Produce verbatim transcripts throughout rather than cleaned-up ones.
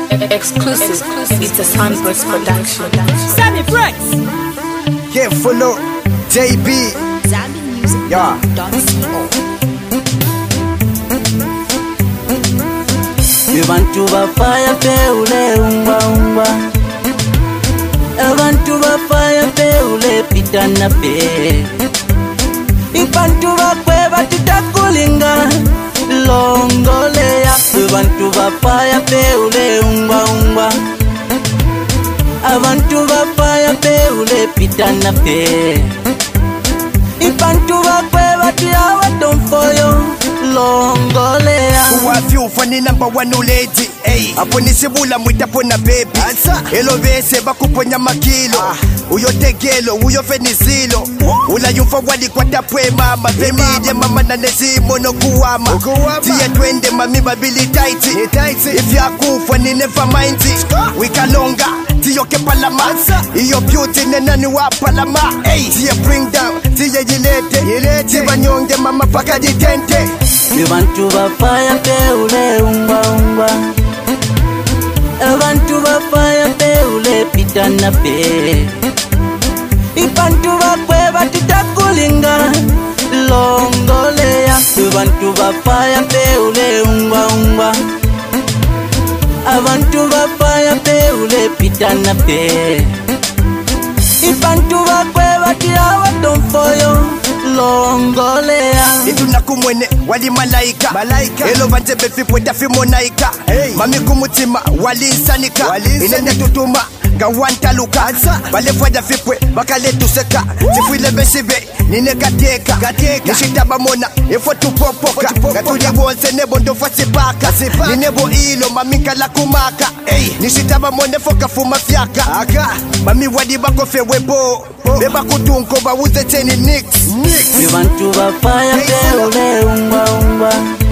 Exclusive. It's a Sunburst production. Sammy Price. Yeah, follow J B. Yeah. Abantu bafaya peule umba umba. Abantu bafaya peule pitana pe. Abantu bakwe batutakulinga longoleya. Abantu bafaya peule umba umba. Abantu bafaya peule pitana pe. Abantu bakwe batiawa tomfoyo longolea. Who have you for the number one lady? Hey, aponi sibula mwita pona baby. Elo vese bakuponya makilo. Uyo tegelo, uyo fenizilo. Ula yumfa wali kwa tapwe mama. Femide mama na nezimo no kuwama. Tiye twende mami babili tighty. If ya kufa ni never mind it. Wika longa, tiyo ke palama. Iyo beauty nenani wa palama. Hey, tiye bring down, tiye yilete. Tiba nyonge mama paka ditente. Abantu bafaya peule umba umba. Abantu bafaya peule pitana pe. Abantu bakwe batutakulinga longoleya. Abantu bafaya peule umba umba. Abantu bafaya peule pitana pe. Abantu bakwe batiawa tomfoyo longolea. Iduna kumwene wali malaika malaika elo vanje befipo tafi monaika. Hey. Mami kumutima wali insanika wali inende tutuma nga wanta luka bale fwada fipwe bakale tuseka tifwile besibe nine kateka nishitaba mona efo tupopoka ngatuja bonse nebo ndo fasi paka ninebo ilo mami kala kumaka. Hey. Nishitaba mona foka fuma fyaka aka mami wadi bako fewebo beba kutunko bawuze cheni nix. Abantu bafaya peule umba umba.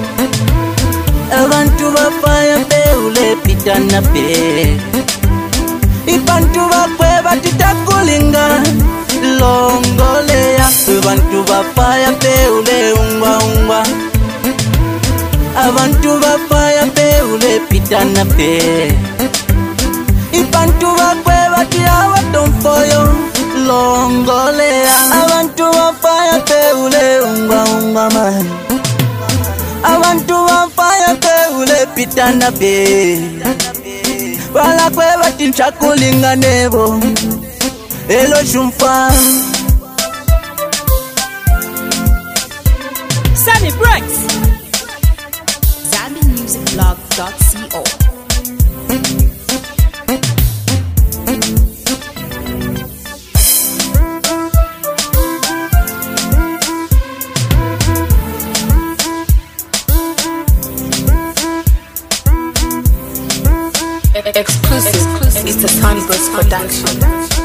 Abantu bafaya peule pitana pe. Abantu bakwe batutakulinga longoleya. Abantu bafaya peule umba umba. Abantu bafaya peule pitana pe. Abantu bakwe batiawa tomfoyo longolea. Abantu bafaya peule umba umba man. Abantu bafaya peule pitana pe. Wala kwe batincha kulinga nebo elo shumfa. Sammy Price. Zambi Music Blog dot co. Exclusive. It's a Sunburst production.